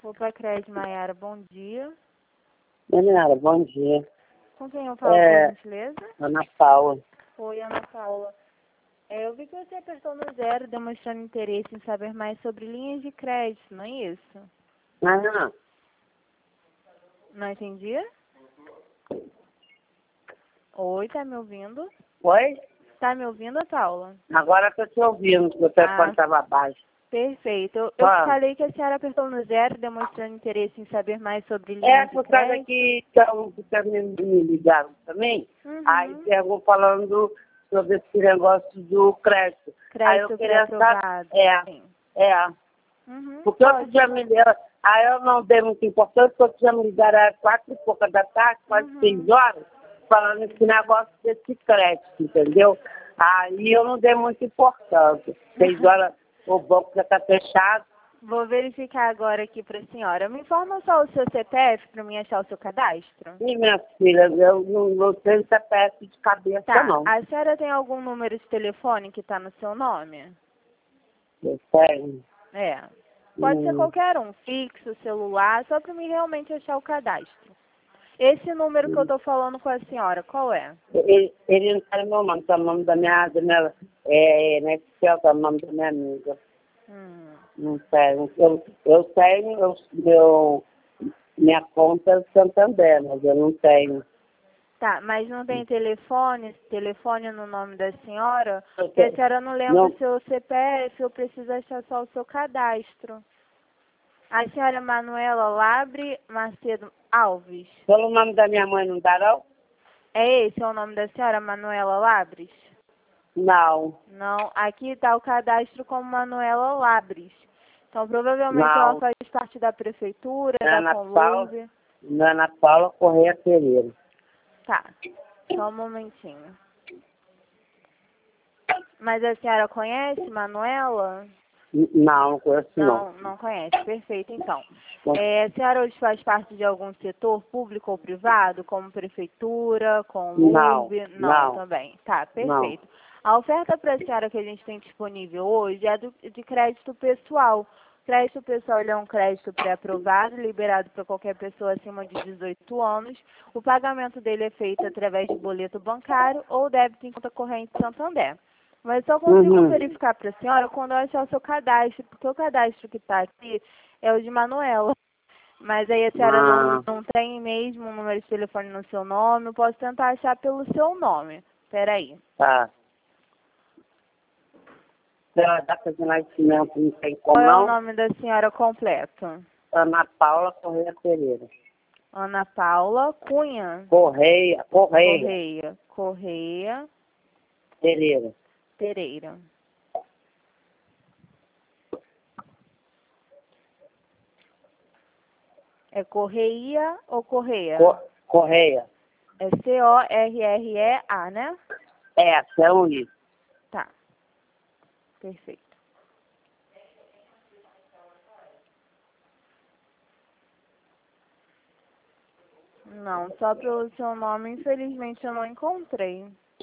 Opa, Crédito Maiara, bom dia. Maiara, bom dia. Com quem eu falo, por gentileza? Ana Paula. Oi, Ana Paula. Eu vi que você apertou no 0, demonstrando interesse em saber mais sobre linhas de crédito, não é isso? Não. Não entendi? Oi, tá me ouvindo? Oi? Tá me ouvindo, Paula? Agora estou te ouvindo, porque o telefone estava baixo. Perfeito. Eu falei que a senhora apertou no 0, demonstrando interesse em saber mais sobre linhas de Por causa crédito. que me ligaram também, aí Uhum. pegou falando sobre esse negócio do crédito. Aí eu Crédito queria pré-aprovado. Sim. Uhum. Porque outro dia me ligaram, aí eu não dei muita importância, porque outro dia me ligaram às 4h da tarde, quase 6 horas, falando esse negócio desse crédito, entendeu? Aí eu não dei muita importância. 6 horas o banco já está fechado. Vou verificar agora aqui para a senhora. Me informa só o seu CPF para mim achar o seu cadastro? E minha filha, eu não sei se é CPF de cabeça, não. A senhora tem algum número de telefone que está no seu nome? Eu tenho. Pode ser qualquer um, fixo, celular, só para mim realmente achar o cadastro. Esse número que eu estou falando com a senhora, qual é? Ele não está no meu nome, está no nome da minha né, está no nome da minha amiga. Não tenho. Eu tenho minha conta é Santander, mas eu não tenho. Tá, mas não tem telefone no nome da senhora? Porque a senhora não lembra o seu CPF, eu preciso achar só o seu cadastro. A senhora Manuela Labre Macedo Alves. Pelo nome da minha mãe não dá, não? É esse o nome da senhora, Manuela Labres? Não. Não, aqui está o cadastro como Manuela Labres. Então, provavelmente Não. ela faz parte da prefeitura, da Conlurb. Ana Paula Correia Pereira. Tá, só um momentinho. Mas a senhora conhece Manuela? Não conheço não. Não conhece, perfeito, então. A senhora hoje faz parte de algum setor público ou privado, como prefeitura, Conlurb? Não, também. Tá, perfeito. Não. A oferta para a senhora que a gente tem disponível hoje é de crédito pessoal. Crédito pessoal ele é um crédito pré-aprovado, liberado para qualquer pessoa acima de 18 anos. O pagamento dele é feito através de boleto bancário ou débito em conta corrente Santander. Mas só consigo verificar para a senhora quando eu achar o seu cadastro, porque o cadastro que está aqui é o de Manuela. Mas aí a senhora não tem mesmo um número de telefone no seu nome, eu posso tentar achar pelo seu nome. Peraí. Tá. Pela data de nascimento não tem como, Qual é não? o nome da senhora completo? Ana Paula Correia Pereira. Ana Paula Cunha. Correia. Pereira. É Correia ou Correia? Correia. É C-O-R-R-E-A, né? São isso. Tá. Perfeito. Não, só pelo seu nome, infelizmente, eu não encontrei.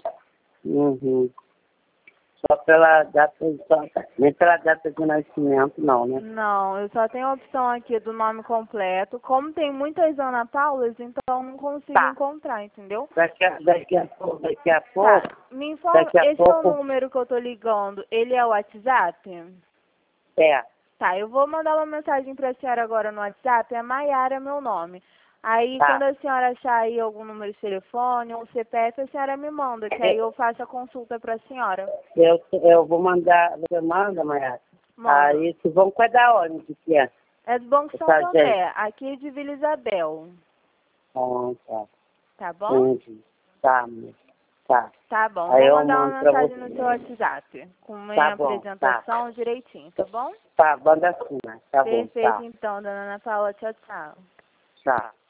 Só pela data, nem pela data de nascimento, não, né? Não, eu só tenho a opção aqui do nome completo. Como tem muitas Ana Paulas, então não consigo encontrar, entendeu? Daqui a pouco. Tá, me informa, esse é o número que eu tô ligando, ele é o WhatsApp? Tá, eu vou mandar uma mensagem pra senhora agora no WhatsApp, Maiara é meu nome. Aí, quando a senhora achar aí algum número de telefone ou CPF, a senhora me manda, que aí eu faço a consulta pra senhora. Eu vou mandar, você manda, Maiara? Aí, vocês vão cuidar onde que é? É do Banco Santander, aqui de Vila Isabel. Tá. Tá bom? Tá. Tá bom, Aí vou mandar uma mensagem você. no seu WhatsApp, com minha apresentação direitinho, tá bom? Tá, manda assim, né? Tá bom, Perfeito, então, dona Ana Paula, tchau, tchau. Tchau.